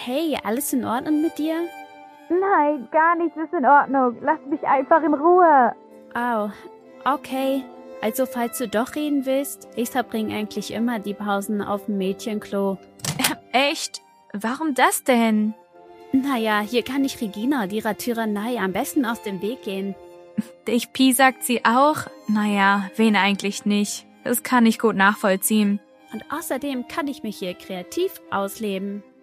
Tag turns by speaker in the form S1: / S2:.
S1: Hey, alles in Ordnung mit dir?
S2: Nein, gar nichts ist in Ordnung. Lass mich einfach in Ruhe.
S1: Oh, okay. Also falls du doch reden willst, ich verbringe eigentlich immer die Pausen auf dem Mädchenklo.
S3: Echt? Warum das denn?
S1: Naja, hier kann ich Regina und ihrer Tyrannei am besten aus dem Weg gehen.
S3: Ich Pi sagt sie auch. Naja, wen eigentlich nicht. Das kann ich gut nachvollziehen.
S1: Und außerdem kann ich mich hier kreativ ausleben.